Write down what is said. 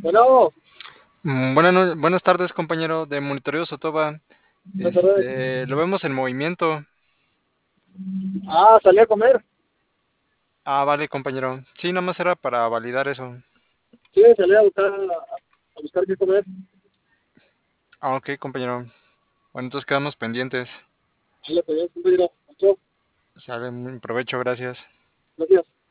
Bueno, Buenas tardes, compañero de Monitoreo Sotoba. buenas tardes. Lo vemos en movimiento. Salí a comer. Ah, vale, compañero. Sí, nada más era para validar eso. Sí, salí a buscar qué comer. Ah, ok, compañero. Bueno, entonces quedamos pendientes. Ahí le pegué un vidrio. Mucho. Sale, provecho, gracias. Gracias.